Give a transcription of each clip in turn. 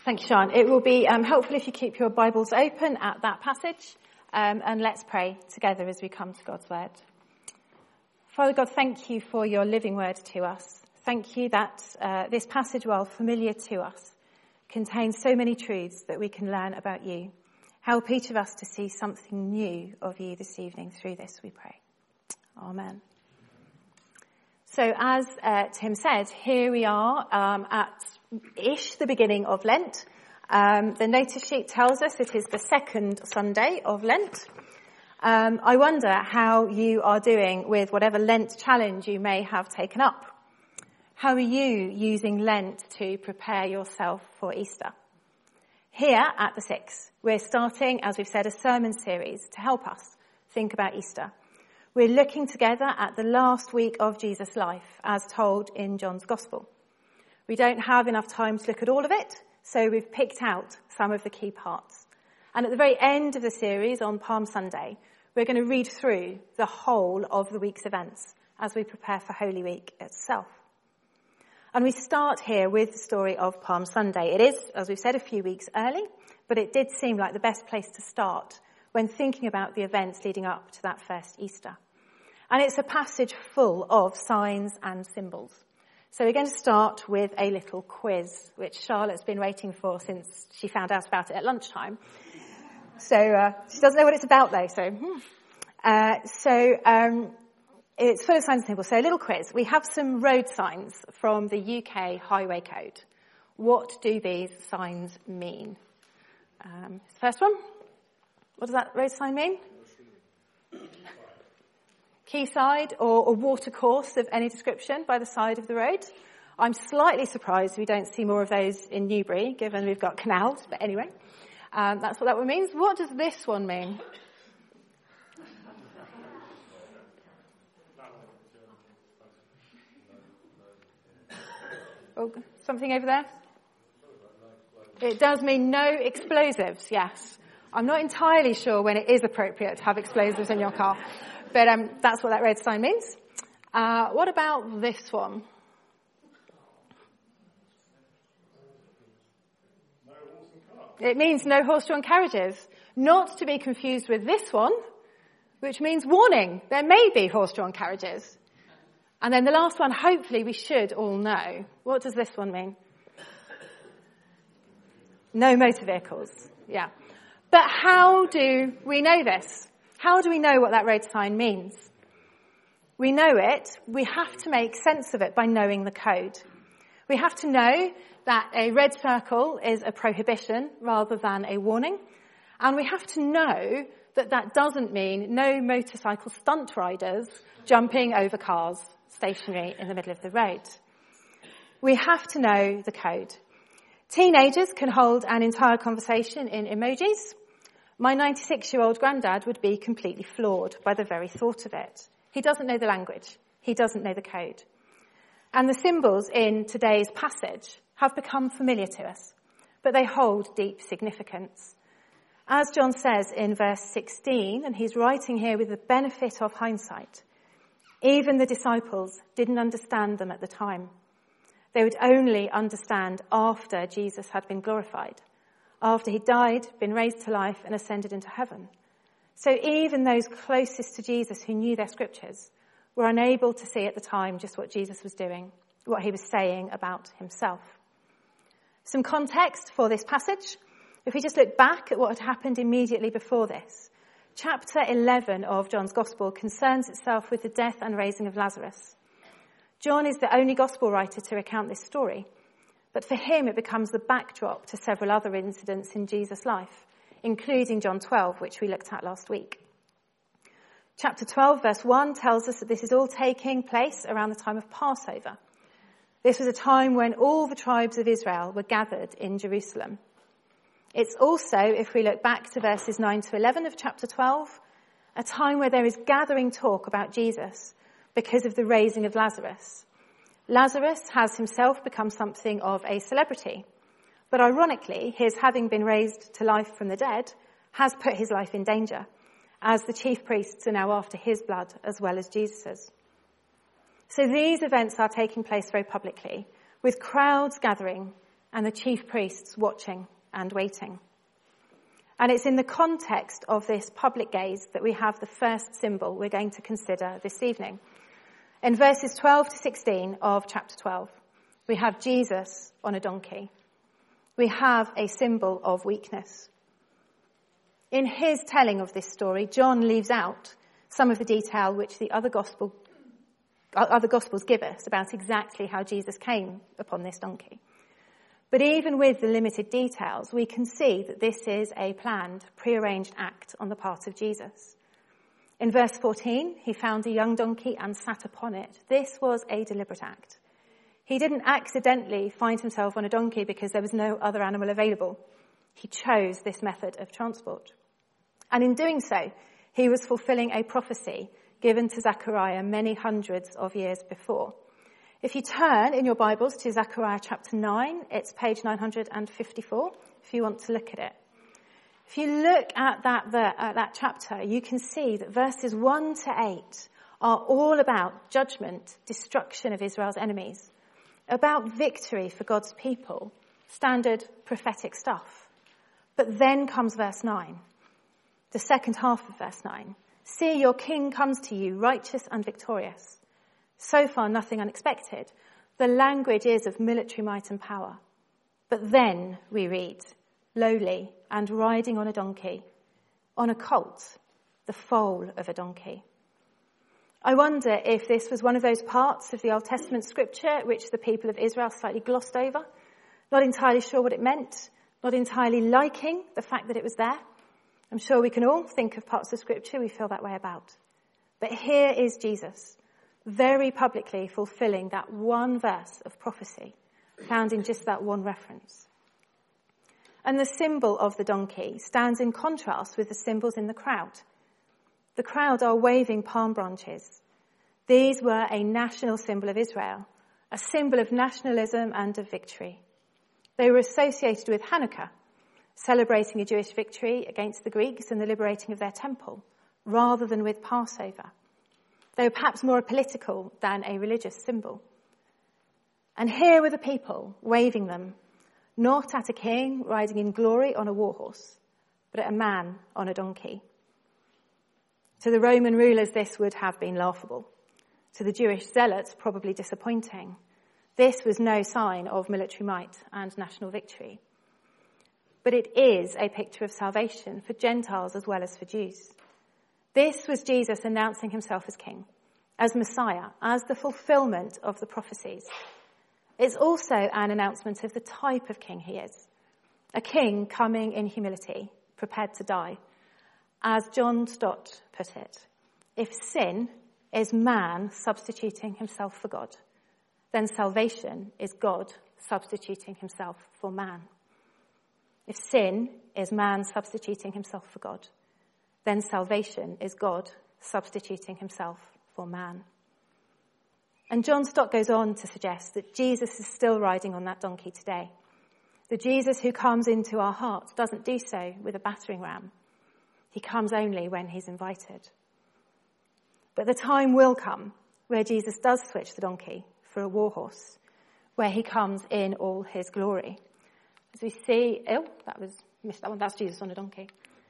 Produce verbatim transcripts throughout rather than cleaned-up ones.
Thank you, Sean. It will be um, helpful if you keep your Bibles open at that passage, um, and let's pray together as we come to God's word. Father God, thank you for your living word to us. Thank you that uh, this passage, while familiar to us, contains so many truths that we can learn about you. Help each of us to see something new of you this evening through this, we pray. Amen. So as uh, Tim said, here we are um, at ish the beginning of Lent. Um, the notice sheet tells us it is the second Sunday of Lent. Um, I wonder how you are doing with whatever Lent challenge you may have taken up. How are you using Lent to prepare yourself for Easter? Here at the Six, we're starting, as we've said, a sermon series to help us think about Easter. We're looking together at the last week of Jesus' life, as told in John's Gospel. We don't have enough time to look at all of it, so we've picked out some of the key parts. And at the very end of the series on Palm Sunday, we're going to read through the whole of the week's events as we prepare for Holy Week itself. And we start here with the story of Palm Sunday. It is, as we've said, a few weeks early, but it did seem like the best place to start when thinking about the events leading up to that first Easter. And it's a passage full of signs and symbols. So we're going to start with a little quiz, which Charlotte's been waiting for since she found out about it at lunchtime. So uh, she doesn't know what it's about, though. So, hmm. uh, so um, it's full of signs and symbols. So a little quiz. We have some road signs from the U K Highway Code. What do these signs mean? Um, first one. What does that road sign mean? Quayside or a water course of any description by the side of the road. I'm slightly surprised we don't see more of those in Newbury, given we've got canals, but anyway, um, that's what that one means. What does this one mean? Oh, something over there? It does mean no explosives, yes. I'm not entirely sure when it is appropriate to have explosives in your car. But um, that's what that red sign means. Uh, what about this one? No horse and cart. It means no horse-drawn carriages. Not to be confused with this one, which means warning. There may be horse-drawn carriages. And then the last one, hopefully we should all know. What does this one mean? No motor vehicles. Yeah. But how do we know this? How do we know what that road sign means? We know it. We have to make sense of it by knowing the code. We have to know that a red circle is a prohibition rather than a warning. And we have to know that that doesn't mean no motorcycle stunt riders jumping over cars stationary in the middle of the road. We have to know the code. Teenagers can hold an entire conversation in emojis. My ninety-six-year-old granddad would be completely floored by the very thought of it. He doesn't know the language. He doesn't know the code. And the symbols in today's passage have become familiar to us, but they hold deep significance. As John says in verse sixteen, and he's writing here with the benefit of hindsight, even the disciples didn't understand them at the time. They would only understand after Jesus had been glorified, after he died, been raised to life, and ascended into heaven. So even those closest to Jesus who knew their scriptures were unable to see at the time just what Jesus was doing, what he was saying about himself. Some context for this passage. If we just look back at what had happened immediately before this, chapter eleven of John's Gospel concerns itself with the death and raising of Lazarus. John is the only Gospel writer to recount this story. But for him, it becomes the backdrop to several other incidents in Jesus' life, including John twelve, which we looked at last week. Chapter twelve, verse one, tells us that this is all taking place around the time of Passover. This was a time when all the tribes of Israel were gathered in Jerusalem. It's also, if we look back to verses nine to eleven of chapter twelve, a time where there is gathering talk about Jesus because of the raising of Lazarus. Lazarus has himself become something of a celebrity, but ironically, his having been raised to life from the dead has put his life in danger, as the chief priests are now after his blood as well as Jesus's. So these events are taking place very publicly, with crowds gathering, and the chief priests watching and waiting. And it's in the context of this public gaze that we have the first symbol we're going to consider this evening. In verses twelve to sixteen of chapter twelve, we have Jesus on a donkey. We have a symbol of weakness. In his telling of this story, John leaves out some of the detail which the other gospel, other gospels give us about exactly how Jesus came upon this donkey. But even with the limited details, we can see that this is a planned, prearranged act on the part of Jesus. In verse fourteen, he found a young donkey and sat upon it. This was a deliberate act. He didn't accidentally find himself on a donkey because there was no other animal available. He chose this method of transport. And in doing so, he was fulfilling a prophecy given to Zechariah many hundreds of years before. If you turn in your Bibles to Zechariah chapter nine, it's page nine hundred fifty-four, if you want to look at it. If you look at that, the, at that chapter, you can see that verses one to eight are all about judgment, destruction of Israel's enemies, about victory for God's people, standard prophetic stuff. But then comes verse nine, the second half of verse nine. See, your king comes to you, righteous and victorious. So far, nothing unexpected. The language is of military might and power. But then we read, lowly and riding on a donkey, on a colt, the foal of a donkey. I wonder if this was one of those parts of the Old Testament scripture which the people of Israel slightly glossed over, not entirely sure what it meant, not entirely liking the fact that it was there. I'm sure we can all think of parts of scripture we feel that way about. But here is Jesus, very publicly fulfilling that one verse of prophecy found in just that one reference. And the symbol of the donkey stands in contrast with the symbols in the crowd. The crowd are waving palm branches. These were a national symbol of Israel, a symbol of nationalism and of victory. They were associated with Hanukkah, celebrating a Jewish victory against the Greeks and the liberating of their temple, rather than with Passover. They were perhaps more political than a religious symbol. And here were the people waving them, not at a king riding in glory on a war horse, but at a man on a donkey. To the Roman rulers, this would have been laughable. To the Jewish zealots, probably disappointing. This was no sign of military might and national victory. But it is a picture of salvation for Gentiles as well as for Jews. This was Jesus announcing himself as king, as Messiah, as the fulfillment of the prophecies. It's also an announcement of the type of king he is. A king coming in humility, prepared to die. As John Stott put it, if sin is man substituting himself for God, then salvation is God substituting himself for man. If sin is man substituting himself for God, then salvation is God substituting himself for man. And John Stott goes on to suggest that Jesus is still riding on that donkey today. The Jesus who comes into our hearts doesn't do so with a battering ram. He comes only when he's invited. But the time will come where Jesus does switch the donkey for a war horse, where he comes in all his glory. As we see, oh, that was, missed that one, that's Jesus on a donkey.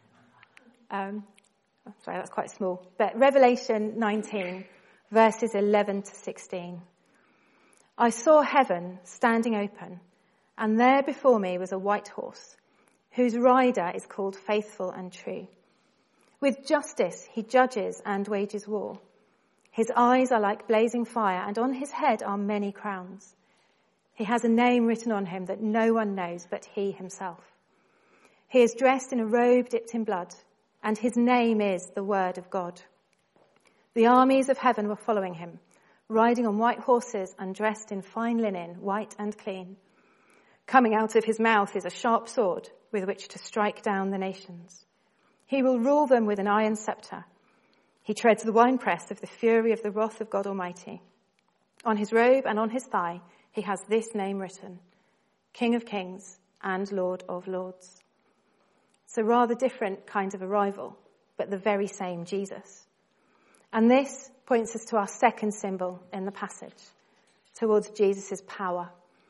Um, oh, sorry, that's quite small. But Revelation nineteen, verses eleven to sixteen. I saw heaven standing open, and there before me was a white horse, whose rider is called Faithful and True. With justice he judges and wages war. His eyes are like blazing fire, and on his head are many crowns. He has a name written on him that no one knows but he himself. He is dressed in a robe dipped in blood, and his name is the Word of God. The armies of heaven were following him, riding on white horses and dressed in fine linen, white and clean. Coming out of his mouth is a sharp sword with which to strike down the nations. He will rule them with an iron scepter. He treads the winepress of the fury of the wrath of God Almighty. On his robe and on his thigh he has this name written, King of Kings and Lord of Lords. It's a rather different kind of arrival, but the very same Jesus. And this points us to our second symbol in the passage, towards Jesus' power.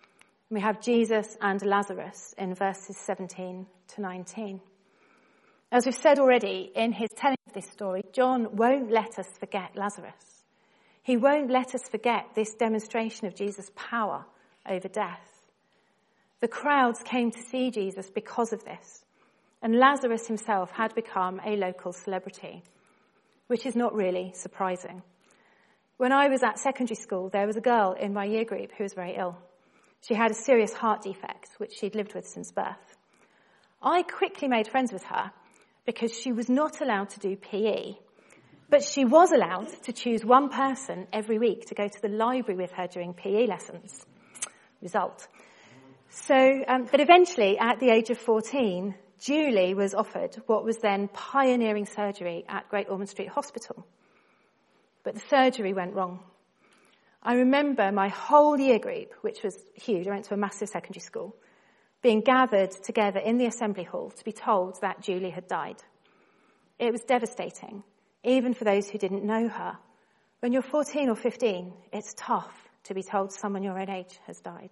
We have Jesus and Lazarus in verses seventeen to nineteen. As we've said already, in his telling of this story, John won't let us forget Lazarus. He won't let us forget this demonstration of Jesus' power over death. The crowds came to see Jesus because of this, and Lazarus himself had become a local celebrity, which is not really surprising. When I was at secondary school, there was a girl in my year group who was very ill. She had a serious heart defect, which she'd lived with since birth. I quickly made friends with her because she was not allowed to do P E, but she was allowed to choose one person every week to go to the library with her during P E lessons. Result. So, um, but eventually, at the age of fourteen, Julie was offered what was then pioneering surgery at Great Ormond Street Hospital. But the surgery went wrong. I remember my whole year group, which was huge, I went to a massive secondary school, being gathered together in the assembly hall to be told that Julie had died. It was devastating, even for those who didn't know her. When you're fourteen or fifteen, it's tough to be told someone your own age has died.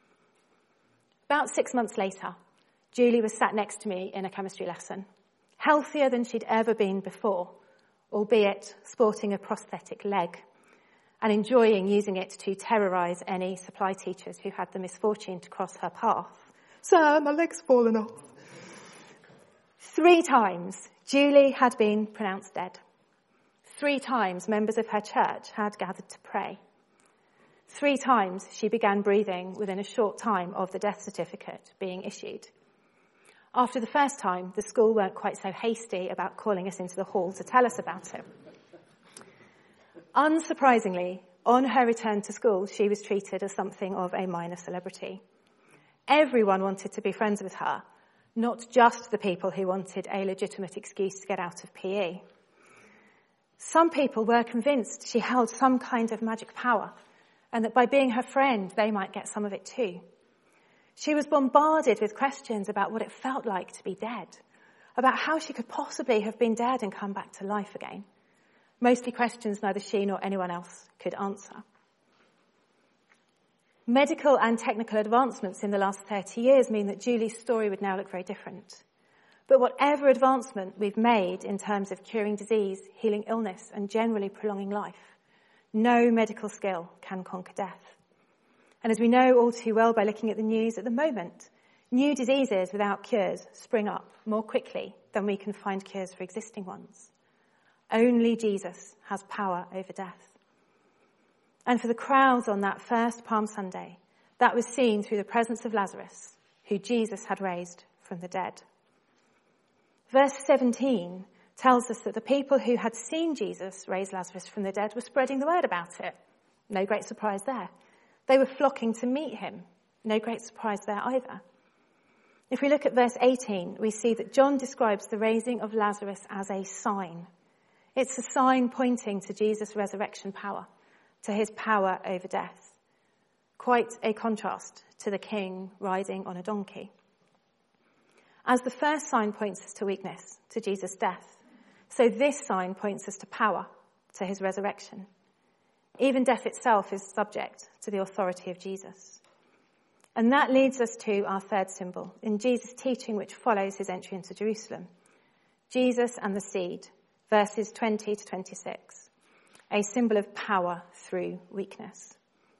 About six months later, Julie was sat next to me in a chemistry lesson, healthier than she'd ever been before, albeit sporting a prosthetic leg, and enjoying using it to terrorise any supply teachers who had the misfortune to cross her path. Sir, my leg's fallen off. Three times, Julie had been pronounced dead. Three times, members of her church had gathered to pray. Three times, she began breathing within a short time of the death certificate being issued. After the first time, the school weren't quite so hasty about calling us into the hall to tell us about it. Unsurprisingly, on her return to school, she was treated as something of a minor celebrity. Everyone wanted to be friends with her, not just the people who wanted a legitimate excuse to get out of P E. Some people were convinced she held some kind of magic power, and that by being her friend, they might get some of it too. She was bombarded with questions about what it felt like to be dead, about how she could possibly have been dead and come back to life again. Mostly questions neither she nor anyone else could answer. Medical and technical advancements in the last thirty years mean that Julie's story would now look very different. But whatever advancement we've made in terms of curing disease, healing illness, and generally prolonging life, no medical skill can conquer death. And as we know all too well by looking at the news at the moment, new diseases without cures spring up more quickly than we can find cures for existing ones. Only Jesus has power over death. And for the crowds on that first Palm Sunday, that was seen through the presence of Lazarus, who Jesus had raised from the dead. Verse seventeen tells us that the people who had seen Jesus raise Lazarus from the dead were spreading the word about it. No great surprise there. They were flocking to meet him. No great surprise there either. If we look at verse eighteen, we see that John describes the raising of Lazarus as a sign. It's a sign pointing to Jesus' resurrection power, to his power over death. Quite a contrast to the king riding on a donkey. As the first sign points us to weakness, to Jesus' death, so this sign points us to power, to his resurrection. Even death itself is subject to the authority of Jesus. And that leads us to our third symbol in Jesus' teaching which follows his entry into Jerusalem. Jesus and the seed, verses twenty to twenty-six, a symbol of power through weakness.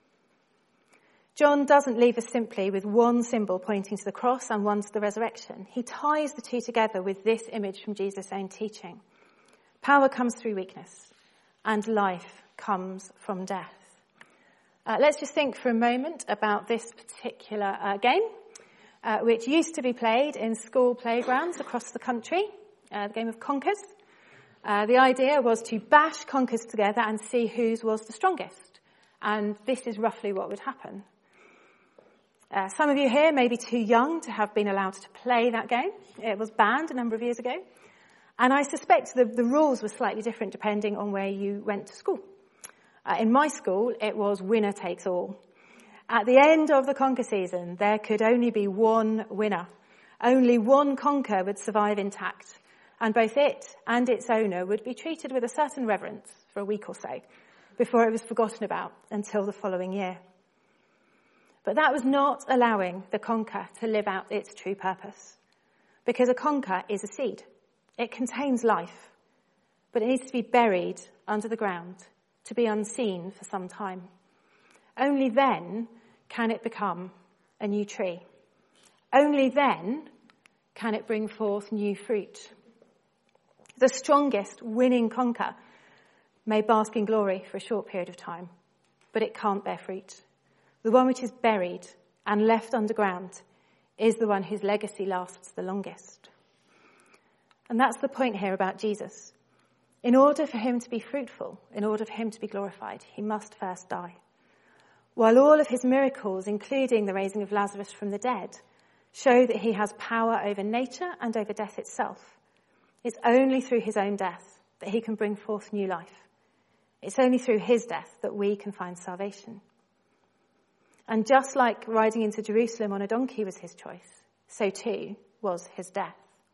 John doesn't leave us simply with one symbol pointing to the cross and one to the resurrection. He ties the two together with this image from Jesus' own teaching. Power comes through weakness, and life comes from death. Uh, let's just think for a moment about this particular uh, game, uh, which used to be played in school playgrounds across the country, uh, the game of Conkers. Uh, the idea was to bash conkers together and see whose was the strongest. And this is roughly what would happen. Uh, some of you here may be too young to have been allowed to play that game. It was banned a number of years ago. And I suspect the, the rules were slightly different depending on where you went to school. Uh, in my school, it was winner takes all. At the end of the conker season, there could only be one winner. Only one conker would survive intact. And both it and its owner would be treated with a certain reverence for a week or so before it was forgotten about until the following year. But that was not allowing the conker to live out its true purpose. Because a conker is a seed. It contains life. But it needs to be buried under the ground to be unseen for some time. Only then can it become a new tree. Only then can it bring forth new fruit. The strongest winning conker may bask in glory for a short period of time, but it can't bear fruit. The one which is buried and left underground is the one whose legacy lasts the longest. And that's the point here about Jesus. In order for him to be fruitful, in order for him to be glorified, he must first die. While all of his miracles, including the raising of Lazarus from the dead, show that he has power over nature and over death itself, it's only through his own death that he can bring forth new life. It's only through his death that we can find salvation. And just like riding into Jerusalem on a donkey was his choice, so too was his death.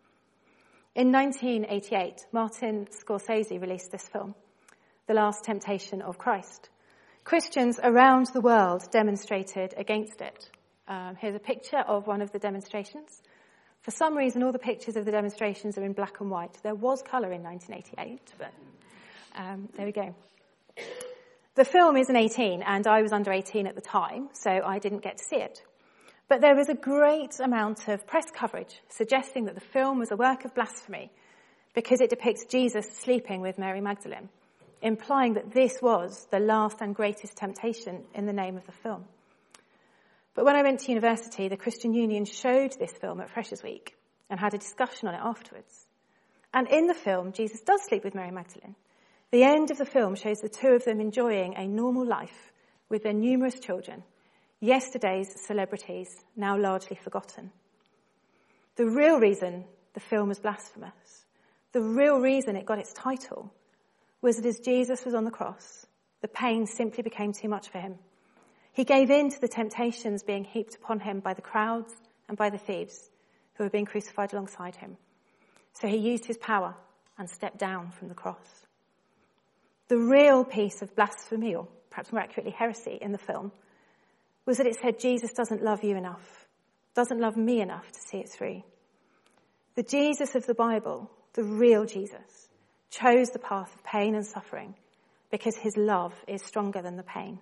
In nineteen eighty-eight, Martin Scorsese released this film, The Last Temptation of Christ. Christians around the world demonstrated against it. Um, here's a picture of one of the demonstrations. For some reason, all the pictures of the demonstrations are in black and white. There was colour in nineteen eighty-eight, but um, there we go. The film isn't eighteen, and I was under eighteen at the time, so I didn't get to see it. But there was a great amount of press coverage suggesting that the film was a work of blasphemy because it depicts Jesus sleeping with Mary Magdalene, implying that this was the last and greatest temptation in the name of the film. But when I went to university, the Christian Union showed this film at Freshers Week and had a discussion on it afterwards. And in the film, Jesus does sleep with Mary Magdalene. The end of the film shows the two of them enjoying a normal life with their numerous children, yesterday's celebrities, now largely forgotten. The real reason the film was blasphemous, the real reason it got its title, was that as Jesus was on the cross, the pain simply became too much for him. He gave in to the temptations being heaped upon him by the crowds and by the thieves who were being crucified alongside him. So he used his power and stepped down from the cross. The real piece of blasphemy, or perhaps more accurately heresy, in the film was that it said Jesus doesn't love you enough, doesn't love me enough to see it through. The Jesus of the Bible, the real Jesus, chose the path of pain and suffering because his love is stronger than the pain.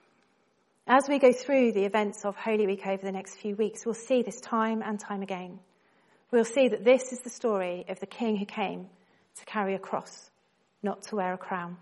As we go through the events of Holy Week over the next few weeks, we'll see this time and time again. We'll see that this is the story of the king who came to carry a cross, not to wear a crown.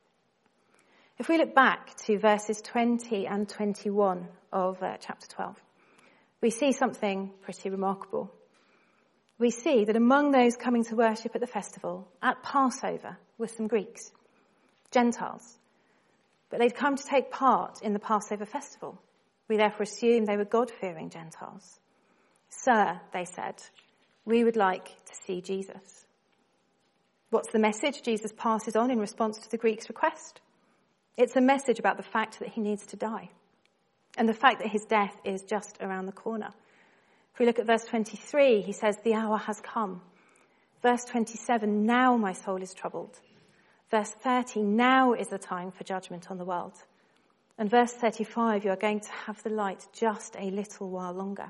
If we look back to verses twenty and twenty-one of uh, chapter twelve, we see something pretty remarkable. We see that among those coming to worship at the festival, at Passover, were some Greeks, Gentiles. But they'd come to take part in the Passover festival. We therefore assume they were God-fearing Gentiles. Sir, they said, we would like to see Jesus. What's the message Jesus passes on in response to the Greeks' request? It's a message about the fact that he needs to die and the fact that his death is just around the corner. If we look at verse twenty-three, he says, the hour has come. Verse twenty-seven, now my soul is troubled. Verse thirty, now is the time for judgment on the world. And verse thirty-five, you are going to have the light just a little while longer.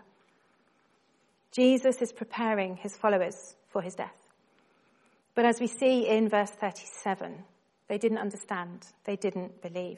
Jesus is preparing his followers for his death. But as we see in verse thirty-seven, they didn't understand. They didn't believe.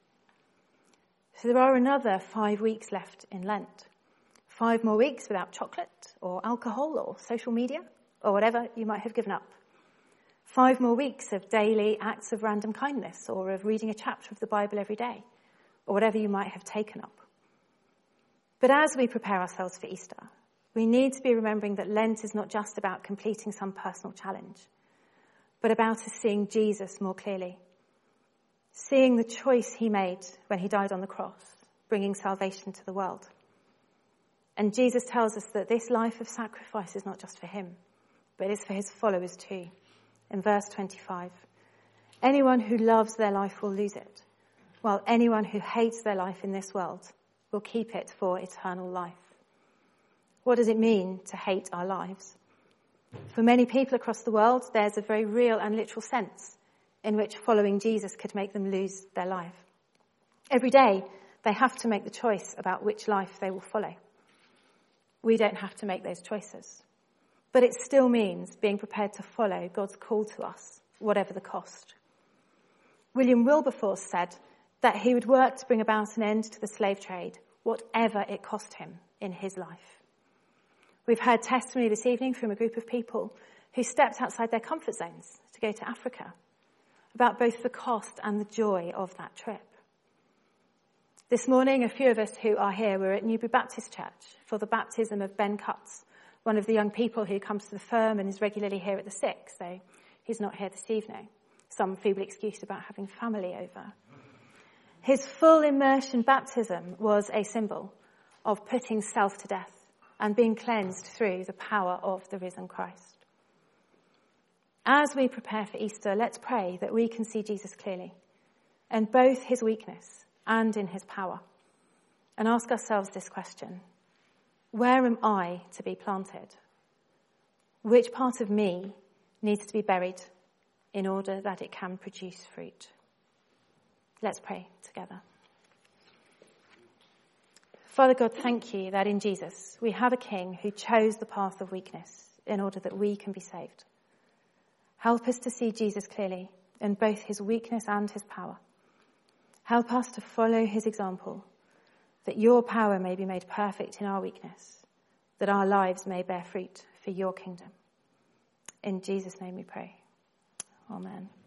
So there are another five weeks left in Lent. Five more weeks without chocolate or alcohol or social media or whatever you might have given up. Five more weeks of daily acts of random kindness or of reading a chapter of the Bible every day or whatever you might have taken up. But as we prepare ourselves for Easter, we need to be remembering that Lent is not just about completing some personal challenge, but about us seeing Jesus more clearly, seeing the choice he made when he died on the cross, bringing salvation to the world. And Jesus tells us that this life of sacrifice is not just for him, but is for his followers too. In verse twenty-five, anyone who loves their life will lose it, while anyone who hates their life in this world will keep it for eternal life. What does it mean to hate our lives? For many people across the world, there's a very real and literal sense in which following Jesus could make them lose their life. Every day, They have to make the choice about which life they will follow. We don't have to make those choices. But it still means being prepared to follow God's call to us, whatever the cost. William Wilberforce said that he would work to bring about an end to the slave trade, whatever it cost him in his life. We've heard testimony this evening from a group of people who stepped outside their comfort zones to go to Africa, about both the cost and the joy of that trip. This morning, a few of us who are here were at Newbury Baptist Church for the baptism of Ben Cutts, one of the young people who comes to the firm and is regularly here at the six, so he's not here this evening. Some feeble excuse about having family over. His full immersion baptism was a symbol of putting self to death and being cleansed through the power of the risen Christ. As we prepare for Easter, let's pray that we can see Jesus clearly, in both his weakness and in his power, and ask ourselves this question: where am I to be planted? Which part of me needs to be buried in order that it can produce fruit? Let's pray together. Father God, thank you that in Jesus we have a King who chose the path of weakness in order that we can be saved. Help us to see Jesus clearly in both his weakness and his power. Help us to follow his example, that your power may be made perfect in our weakness, that our lives may bear fruit for your kingdom. In Jesus' name we pray. Amen.